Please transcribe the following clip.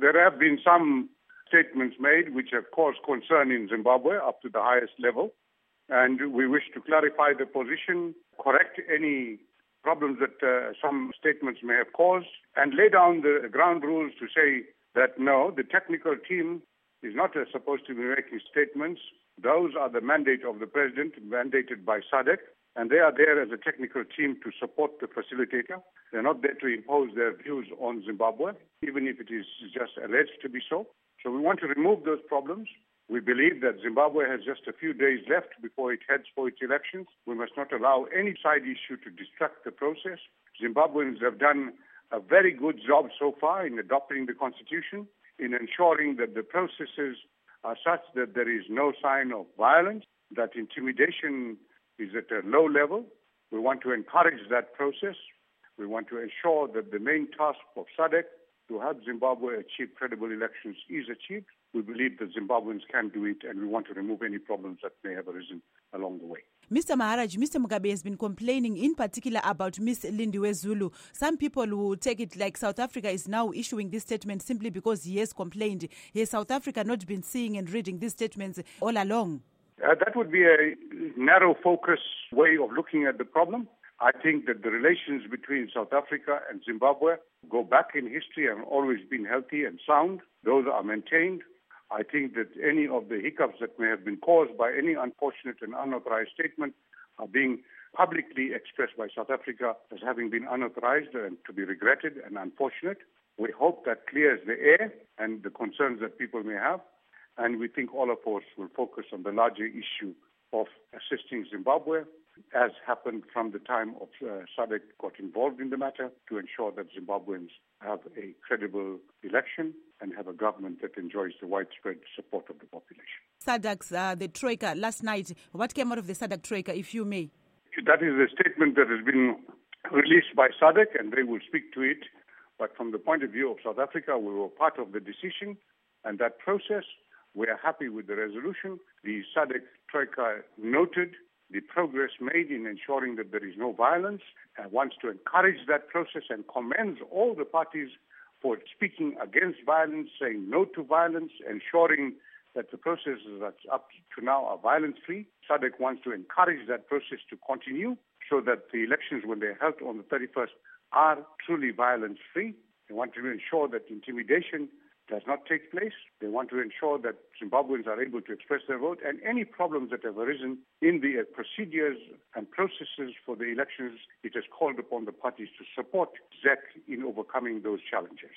There have been some statements made which have caused concern in Zimbabwe up to the highest level, and we wish to clarify the position, correct any problems that some statements may have caused, and lay down the ground rules to say that no, the technical team is not supposed to be making statements. Those are the mandate of the president, mandated by SADC, and they are there as a technical team to support the facilitator. They're not there to impose their views on Zimbabwe, even if it is just alleged to be so. So we want to remove those problems. We believe that Zimbabwe has just a few days left before it heads for its elections. We must not allow any side issue to distract the process. Zimbabweans have done a very good job so far in adopting the constitution, in ensuring that the processes are such that there is no sign of violence, that intimidation is at a low level. We want to encourage that process. We want to ensure that the main task of SADC to help Zimbabwe achieve credible elections is achieved. We believe that Zimbabweans can do it, and we want to remove any problems that may have arisen along the way. Mr. Maharaj, Mr. Mugabe has been complaining in particular about Ms. Lindiwe Zulu. Some people will take it like South Africa is now issuing this statement simply because he has complained. Has South Africa not been seeing and reading these statements all along? That would be a narrow focus way of looking at the problem. I think that the relations between South Africa and Zimbabwe go back in history and have always been healthy and sound. Those are maintained. I think that any of the hiccups that may have been caused by any unfortunate and unauthorized statement are being publicly expressed by South Africa as having been unauthorized and to be regretted and unfortunate. We hope that clears the air and the concerns that people may have. And we think all of us will focus on the larger issue of assisting Zimbabwe, as happened from the time of SADC got involved in the matter, to ensure that Zimbabweans have a credible election and have a government that enjoys the widespread support of the population. SADC's, the Troika, last night, what came out of the SADC Troika, if you may? That is a statement that has been released by SADC, and they will speak to it. But from the point of view of South Africa, we were part of the decision and that process. We are happy with the resolution. The SADC Troika noted the progress made in ensuring that there is no violence and wants to encourage that process and commends all the parties for speaking against violence, saying no to violence, ensuring that the processes that up to now are violence-free. SADC wants to encourage that process to continue so that the elections, when they're held on the 31st, are truly violence-free. They want to ensure that intimidation does not take place. They want to ensure that Zimbabweans are able to express their vote, and any problems that have arisen in the procedures and processes for the elections, it has called upon the parties to support ZEC in overcoming those challenges.